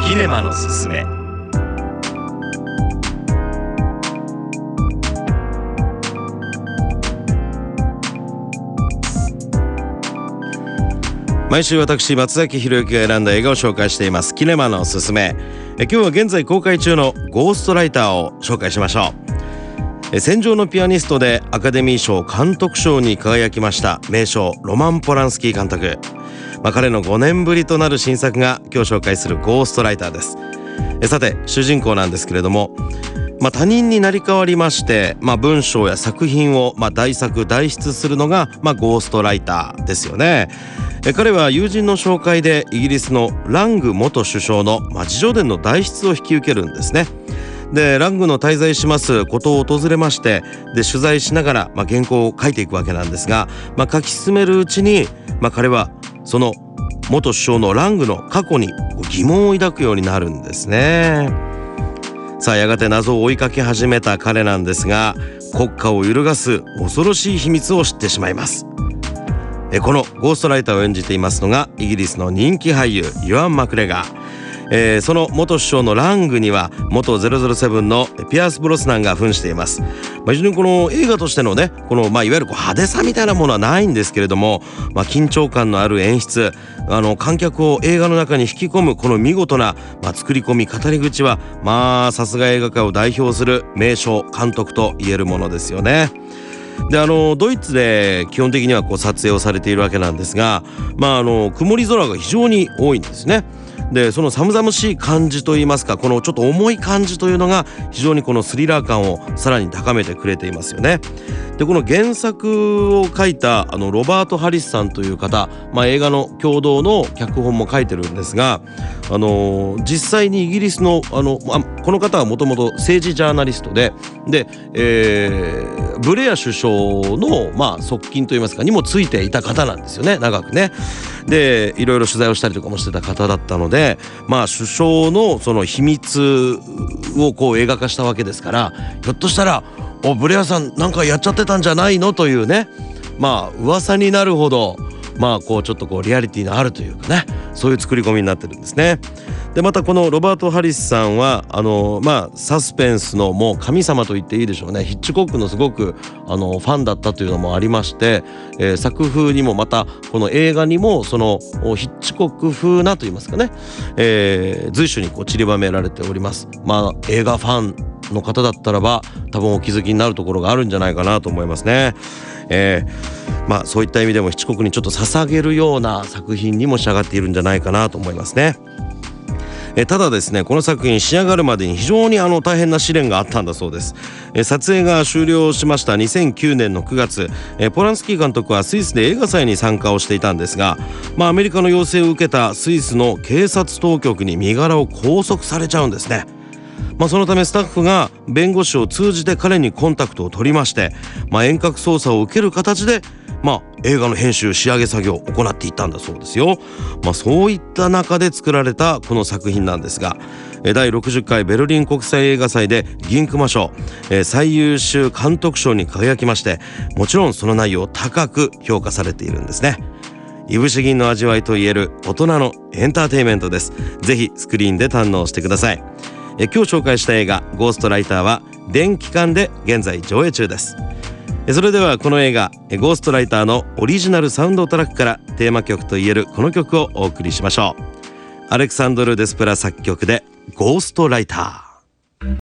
キネマのすすめ。毎週私松崎弘之が選んだ映画を紹介していますキネマのすすめ。今日は現在公開中のゴーストライターを紹介しましょう。戦場のピアニストでアカデミー賞監督賞に輝きました名将ロマン・ポランスキー監督。彼の5年ぶりとなる新作が今日紹介するゴーストライターです。さて主人公なんですけれども、他人になり変わりまして、文章や作品を代作代筆するのが、ゴーストライターですよね。彼は友人の紹介でイギリスのラング元首相の自叙伝の代筆を引き受けるんですね。でラングの滞在しますことを訪れまして、で取材しながら、原稿を書いていくわけなんですが、書き進めるうちに、彼はその元首相のラングの過去に疑問を抱くようになるんですね。さあやがて謎を追いかけ始めた彼なんですが、国家を揺るがす恐ろしい秘密を知ってしまいます。このゴーストライターを演じていますのがイギリスの人気俳優イワン・マクレガー。その元首相のラングには元007のピアース・ブロスナンが扮しています。非常にこの映画としてのね、このいわゆる派手さみたいなものはないんですけれども、緊張感のある演出、観客を映画の中に引き込むこの見事な、作り込み語り口はさすが映画界を代表する名将監督と言えるものですよね。でドイツで基本的には撮影をされているわけなんですが、曇り空が非常に多いんですね。でその寒々しい感じといいますか、このちょっと重い感じというのが非常にこのスリラー感をさらに高めてくれていますよね。でこの原作を書いたロバート・ハリスさんという方、映画の共同の脚本も書いてるんですが、実際にイギリスのこの方はもともと政治ジャーナリストで、ブレア首相の側近といいますかにもついていた方なんですよね、長くね。でいろいろ取材をしたりとかもしてた方だったので、首相のその秘密を映画化したわけですから、ひょっとしたらブレアさんなんかやっちゃってたんじゃないのというね、噂になるほどちょっとリアリティのあるというかね、そういう作り込みになってるんですね。でまたこのロバート・ハリスさんはサスペンスのもう神様と言っていいでしょうね。ヒッチコックのすごくファンだったというのもありまして、作風にもまたこの映画にもそのヒッチコック風なといいますかね、随所に散りばめられております。映画ファンの方だったらば多分お気づきになるところがあるんじゃないかなと思いますね。そういった意味でもヒッチコックにちょっと捧げるような作品にも仕上がっているんじゃないかなと思いますね。ただですね、この作品仕上がるまでに非常に大変な試練があったんだそうです。撮影が終了しました2009年の9月、ポランスキー監督はスイスで映画祭に参加をしていたんですが、アメリカの要請を受けたスイスの警察当局に身柄を拘束されちゃうんですね。そのためスタッフが弁護士を通じて彼にコンタクトを取りまして、遠隔操作を受ける形で映画の編集仕上げ作業を行っていったんだそうですよ。そういった中で作られたこの作品なんですが、第60回ベルリン国際映画祭で銀熊賞、最優秀監督賞に輝きまして、もちろんその内容高く評価されているんですね。いぶし銀の味わいといえる大人のエンターテインメントです。ぜひスクリーンで堪能してください。今日紹介した映画ゴーストライターは電気館で現在上映中です。それではこの映画ゴーストライターのオリジナルサウンドトラックからテーマ曲といえるこの曲をお送りしましょう。アレクサンドル・デスプラ作曲でゴーストライター。